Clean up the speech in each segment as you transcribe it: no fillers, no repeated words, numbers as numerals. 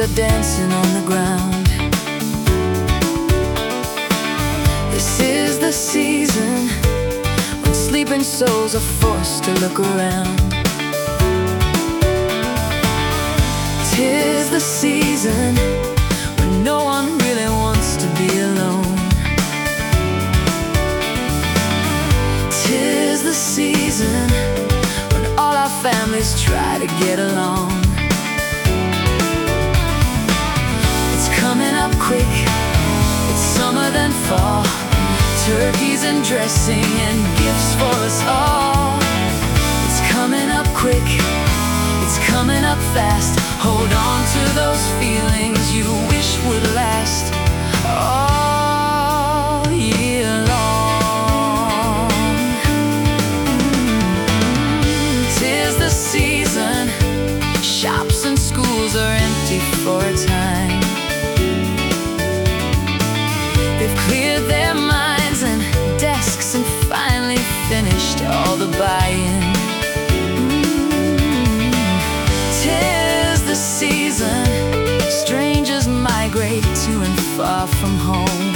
are dancing on the ground. This is the season when sleeping souls are forced to look around. 'Tis the season when no one really wants to be alone. 'Tis the season when all our families try to get along. It's coming up quick, it's summer then fall, turkeys and dressing and gifts for us all. It's coming up quick, it's coming up fast. Hold on to those feelings you wish would last all year long. 'Tis the season, shops and schools are empty for a time. They've cleared their minds and desks and finally finished all the buying. Season, strangers migrate to and far from home.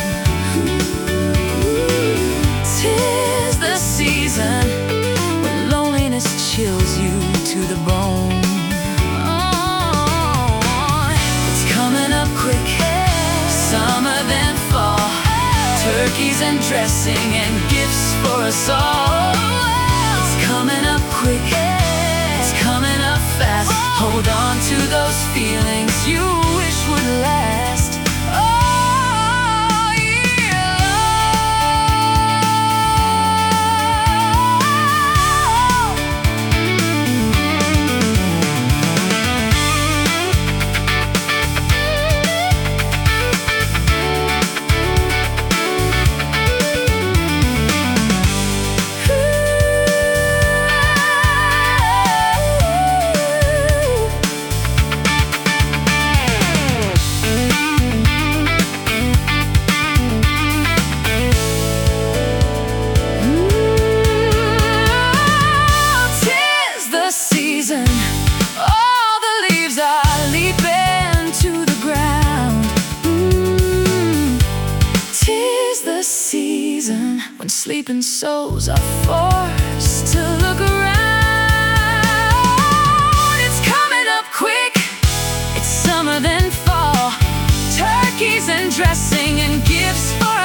'Tis the season when loneliness chills you to the bone. Oh, it's coming up quick, summer then fall, turkeys and dressing and gifts for us all. It's coming up quick, it's coming up fast. Hold on to those feelings you wish would last all year when sleeping souls are forced to look around. It's coming up quick, it's summer then fall, turkeys and dressing and gifts for